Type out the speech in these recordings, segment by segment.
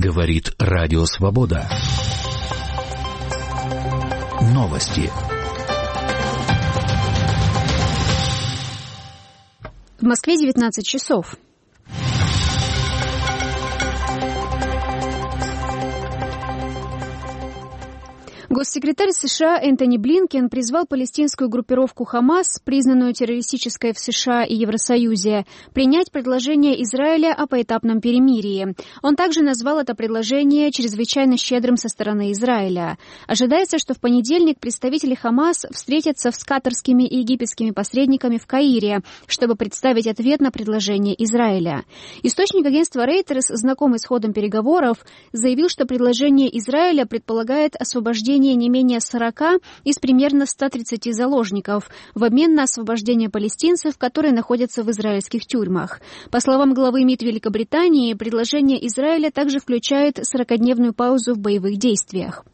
Говорит Радио Свобода. Новости. В Москве 19 часов. Госсекретарь США Энтони Блинкен призвал палестинскую группировку «Хамас», признанную террористической в США и Евросоюзе, принять предложение Израиля о поэтапном перемирии. Он также назвал это предложение чрезвычайно щедрым со стороны Израиля. Ожидается, что в понедельник представители «Хамас» встретятся с катарскими и египетскими посредниками в Каире, чтобы представить ответ на предложение Израиля. Источник агентства Reuters, знакомый с ходом переговоров, заявил, что предложение Израиля предполагает освобождение не менее 40 из примерно 130 заложников в обмен на освобождение палестинцев, которые находятся в израильских тюрьмах. По словам главы МИД Великобритании, предложение Израиля также включает 40-дневную паузу в боевых действиях.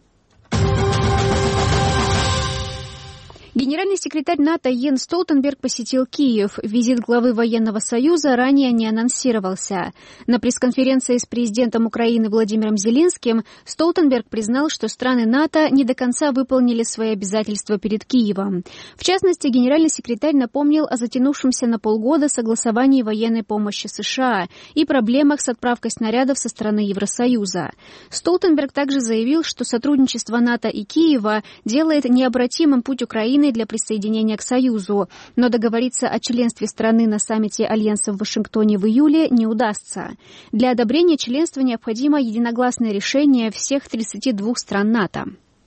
Генеральный секретарь НАТО Йенс Столтенберг посетил Киев. Визит главы Военного союза ранее не анонсировался. На пресс-конференции с президентом Украины Владимиром Зеленским Столтенберг признал, что страны НАТО не до конца выполнили свои обязательства перед Киевом. В частности, генеральный секретарь напомнил о затянувшемся на полгода согласовании военной помощи США и проблемах с отправкой снарядов со стороны Евросоюза. Столтенберг также заявил, что сотрудничество НАТО и Киева делает необратимым путь Украины для присоединения к Союзу, но договориться о членстве страны на саммите Альянса в Вашингтоне в июле не удастся. Для одобрения членства необходимо единогласное решение всех 32 стран НАТО.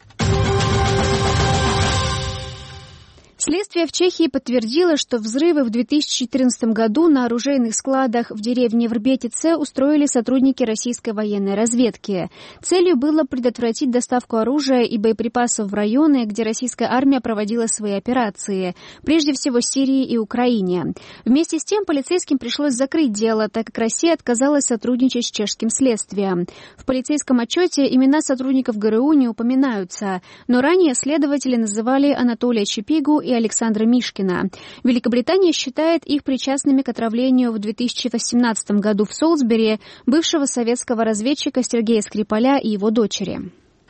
Следствие в Чехии подтвердило, что взрывы в 2014 году на оружейных складах в деревне Врбетице устроили сотрудники российской военной разведки. Целью было предотвратить доставку оружия и боеприпасов в районы, где российская армия проводила свои операции, прежде всего Сирии и Украине. Вместе с тем полицейским пришлось закрыть дело, так как Россия отказалась сотрудничать с чешским следствием. В полицейском отчете имена сотрудников ГРУ не упоминаются, но ранее следователи называли Анатолия Чепигу и Александра Мишкина. Великобритания считает их причастными к отравлению в 2018 году в Солсбери бывшего советского разведчика Сергея Скрипаля и его дочери.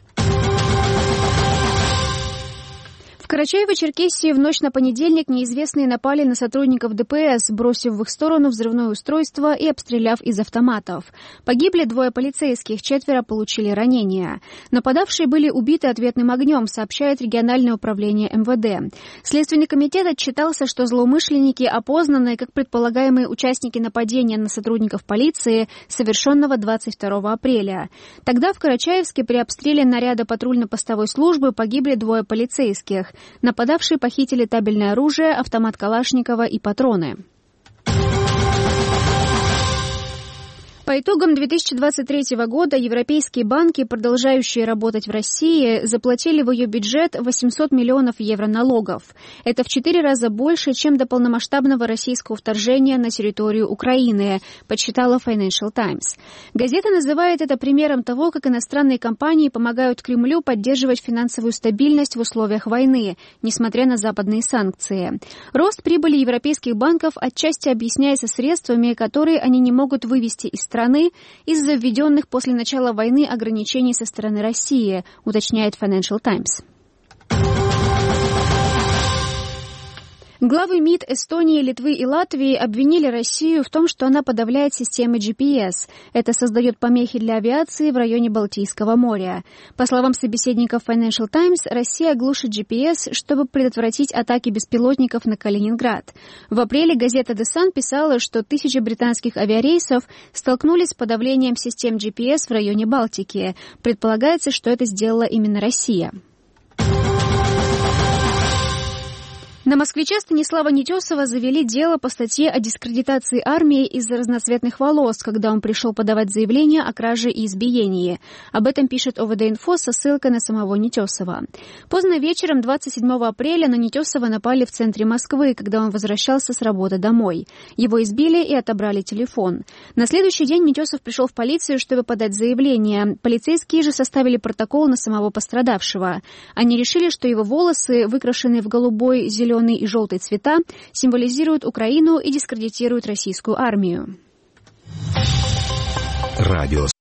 В Карачаево-Черкесии в ночь на понедельник неизвестные напали на сотрудников ДПС, бросив в их сторону взрывное устройство и обстреляв из автоматов. Погибли 2 полицейских, 4 получили ранения. Нападавшие были убиты ответным огнем, сообщает региональное управление МВД. Следственный комитет отчитался, что злоумышленники опознаны как предполагаемые участники нападения на сотрудников полиции, совершенного 22 апреля. Тогда в Карачаевске при обстреле наряда патрульно-постовой службы погибли 2 полицейских. Нападавшие похитили табельное оружие, автомат Калашникова и патроны. По итогам 2023 года европейские банки, продолжающие работать в России, заплатили в ее бюджет 800 миллионов евро налогов. Это в 4 раза больше, чем до полномасштабного российского вторжения на территорию Украины, подсчитала Financial Times. Газета называет это примером того, как иностранные компании помогают Кремлю поддерживать финансовую стабильность в условиях войны, несмотря на западные санкции. Рост прибыли европейских банков отчасти объясняется средствами, которые они не могут вывести из страны из-за введенных после начала войны ограничений со стороны России, уточняет Financial Times. Главы МИД Эстонии, Литвы и Латвии обвинили Россию в том, что она подавляет системы GPS. Это создает помехи для авиации в районе Балтийского моря. По словам собеседников Financial Times, Россия глушит GPS, чтобы предотвратить атаки беспилотников на Калининград. В апреле газета The Sun писала, что 1000 британских авиарейсов столкнулись с подавлением систем GPS в районе Балтики. Предполагается, что это сделала именно Россия. На москвича Станислава Нетесова завели дело по статье о дискредитации армии из-за разноцветных волос, когда он пришел подавать заявление о краже и избиении. Об этом пишет ОВД-инфо со ссылкой на самого Нетесова. Поздно вечером 27 апреля на Нетесова напали в центре Москвы, когда он возвращался с работы домой. Его избили и отобрали телефон. На следующий день Нетесов пришел в полицию, чтобы подать заявление. Полицейские же составили протокол на самого пострадавшего. Они решили, что его волосы, выкрашенные в голубой, зеленый и желтый цвета, символизируют Украину и дискредитируют российскую армию. Радио